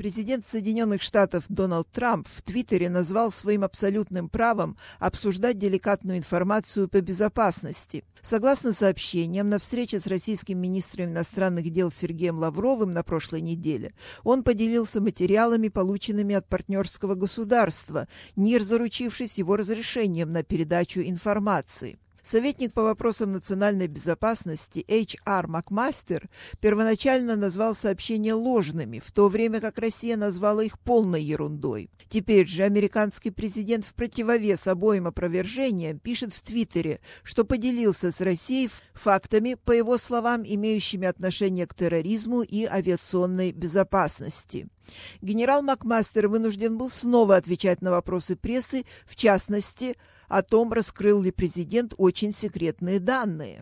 Президент Соединенных Штатов Дональд Трамп в Твиттере назвал своим абсолютным правом обсуждать деликатную информацию по безопасности. Согласно сообщениям, на встрече с российским министром иностранных дел Сергеем Лавровым на прошлой неделе он поделился материалами, полученными от партнерского государства, не заручившись его разрешением на передачу информации. Советник по вопросам национальной безопасности H.R. Макмастер первоначально назвал сообщения ложными, в то время как Россия назвала их полной ерундой. Теперь же американский президент в противовес обоим опровержениям пишет в Твиттере, что поделился с Россией фактами, по его словам, имеющими отношение к терроризму и авиационной безопасности. Генерал Макмастер вынужден был снова отвечать на вопросы прессы, в частности, о том, раскрыл ли президент очень секретные данные.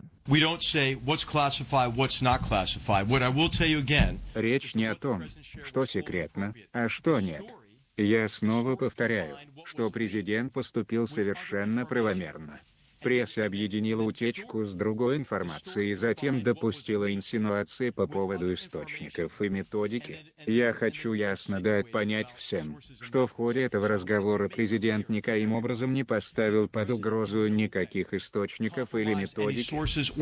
Речь не о том, что секретно, а что нет. Я снова повторяю, что президент поступил совершенно правомерно. Пресса объединила утечку с другой информацией и затем допустила инсинуации по поводу источников и методики. Я хочу ясно дать понять всем, что в ходе этого разговора президент никоим образом не поставил под угрозу никаких источников или методики.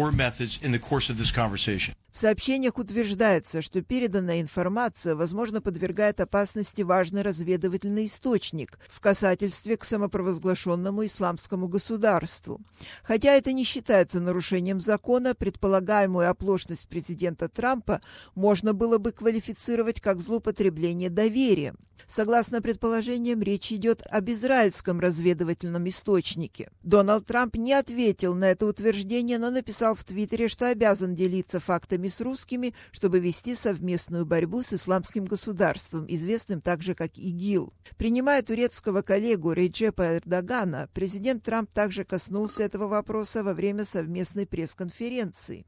В сообщениях утверждается, что переданная информация, возможно, подвергает опасности важный разведывательный источник в касательстве к самопровозглашенному исламскому государству. Хотя это не считается нарушением закона, предполагаемую оплошность президента Трампа можно было бы квалифицировать как злоупотребление доверием. Согласно предположениям, речь идет об израильском разведывательном источнике. Дональд Трамп не ответил на это утверждение, но написал в Твиттере, что обязан делиться фактами с русскими, чтобы вести совместную борьбу с исламским государством, известным также как ИГИЛ. Принимая турецкого коллегу Реджепа Эрдогана, президент Трамп также коснулся этого вопроса во время совместной пресс-конференции.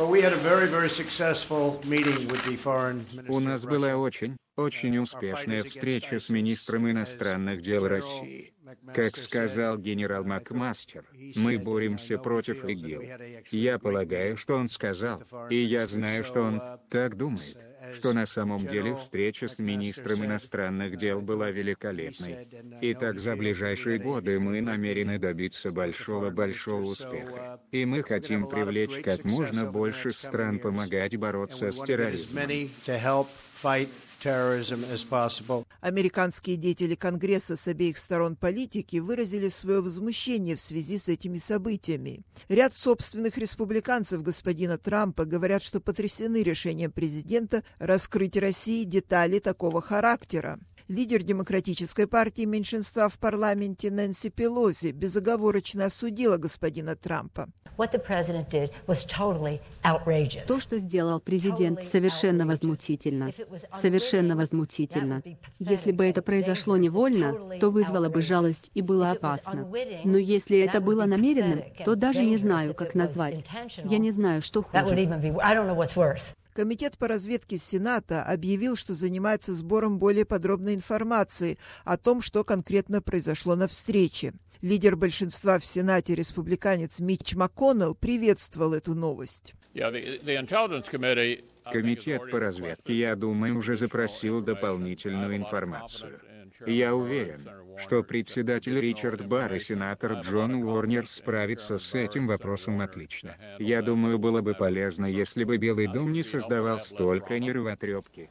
У нас была очень успешная встреча с министром иностранных дел России. Как сказал генерал Макмастер, мы боремся против ИГИЛ. Я полагаю, что он сказал, и я знаю, что он так думает, что на самом деле встреча с министром иностранных дел была великолепной. Итак, за ближайшие годы мы намерены добиться большого успеха. И мы хотим привлечь как можно больше стран помогать бороться с терроризмом. Американские деятели Конгресса с обеих сторон политики выразили свое возмущение в связи с этими событиями. Ряд собственных республиканцев господина Трампа говорят, что потрясены решением президента раскрыть России детали такого характера. Лидер Демократической партии меньшинства в парламенте Нэнси Пелоси безоговорочно осудила господина Трампа. То, что сделал президент, совершенно возмутительно. Совершенно возмутительно. Если бы это произошло невольно, то вызвало бы жалость и было опасно. Но если это было намеренным, то даже не знаю, как назвать. Я не знаю, что хуже. Комитет по разведке Сената объявил, что занимается сбором более подробной информации о том, что конкретно произошло на встрече. Лидер большинства в Сенате, республиканец Митч МакКоннелл, приветствовал эту новость. Комитет по разведке, я думаю, уже запросил дополнительную информацию. Я уверен, что председатель Ричард Барр и сенатор Джон Уорнер справятся с этим вопросом отлично. Я думаю, было бы полезно, если бы Белый дом не создавал столько нервотрепки.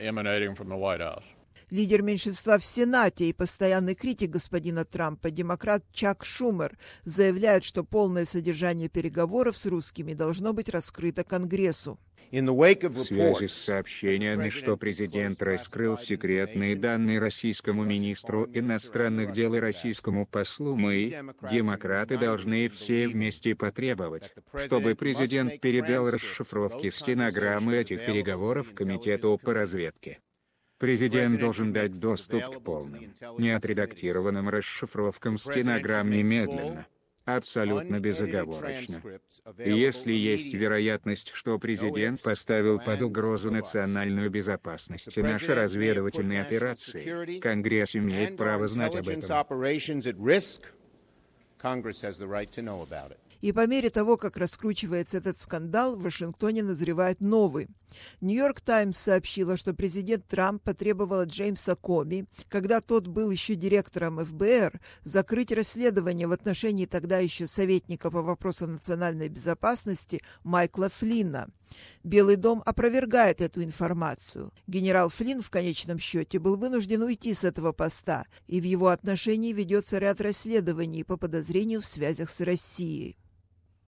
Лидер меньшинства в Сенате и постоянный критик господина Трампа, демократ Чак Шумер, заявляет, что полное содержание переговоров с русскими должно быть раскрыто Конгрессу. В связи с сообщениями, что президент раскрыл секретные данные российскому министру иностранных дел и российскому послу, мы, демократы, должны все вместе потребовать, чтобы президент передал расшифровки стенограммы этих переговоров Комитету по разведке. Президент должен дать доступ к полным, неотредактированным расшифровкам стенограмм немедленно. Абсолютно безоговорочно. Если есть вероятность, что президент поставил под угрозу национальную безопасность и наши разведывательные операции, Конгресс имеет право знать об этом. И по мере того, как раскручивается этот скандал, в Вашингтоне назревает новый. «Нью-Йорк Таймс» сообщила, что президент Трамп потребовал от Джеймса Коми, когда тот был еще директором ФБР, закрыть расследование в отношении тогда еще советника по вопросам национальной безопасности Майкла Флинна. Белый дом опровергает эту информацию. Генерал Флинн в конечном счете был вынужден уйти с этого поста, и в его отношении ведется ряд расследований по подозрению в связях с Россией.